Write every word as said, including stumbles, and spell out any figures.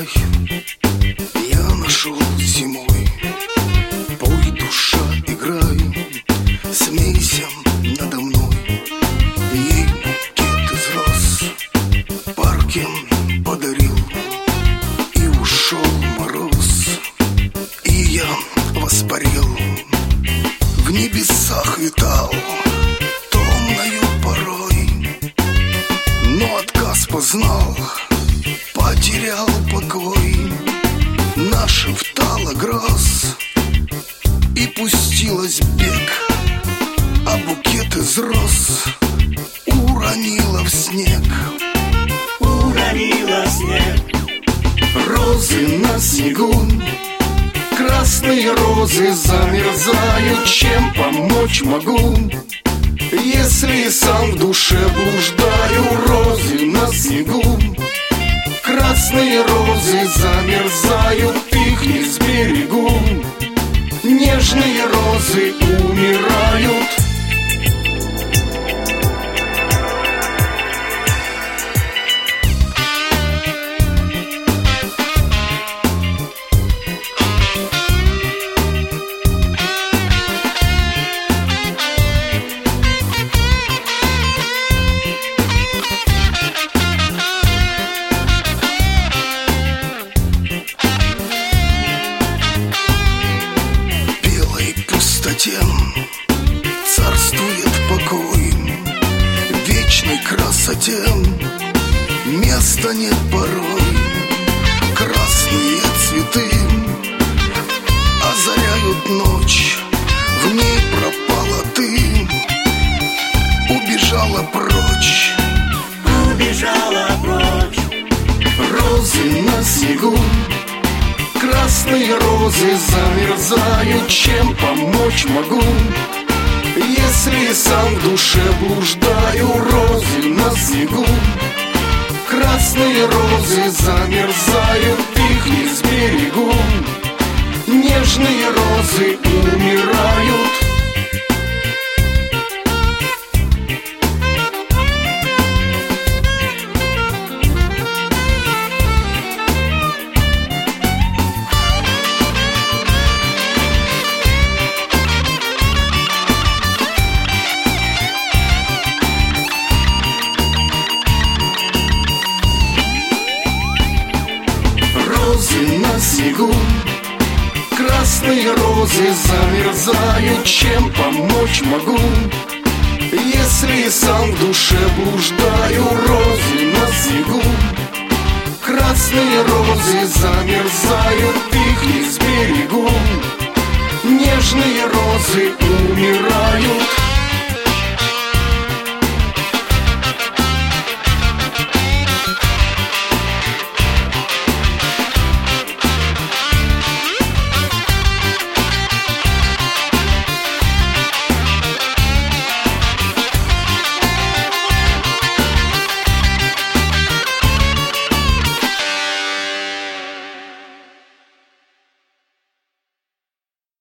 рай я нашел зимой. Пой, душа, играй, смейся надо мной. Ей букет из роз парке подарил, и ушел мороз, и я воспарил. В небесах витал томною порой, но отказ познал, потерял покой. Нашептала гроз и пустилась в бег, а букет из роз уронила в снег. Уронила в снег. Розы на снегу, красные розы замерзают. Чем помочь могу, если сам в душе блуждаю? Розы на снегу, красные розы замерзают, их не сберегу. Нежные розы умирают. Царствует покой, в вечной красоте места нет порой. Красные цветы озаряют ночь, в ней пропала ты, убежала прочь. Убежала прочь. Розы на снегу, красные розы замерзают. Чем помочь могу, если сам в душе блуждаю? Розы на снегу, красные розы замерзают, их не сберегу. Нежные розы умирают. Розы на снегу, красные розы замерзают. Чем помочь могу, если сам в душе блуждаю? Розы на снегу, красные розы замерзают, их не сберегу. Нежные розы умирают.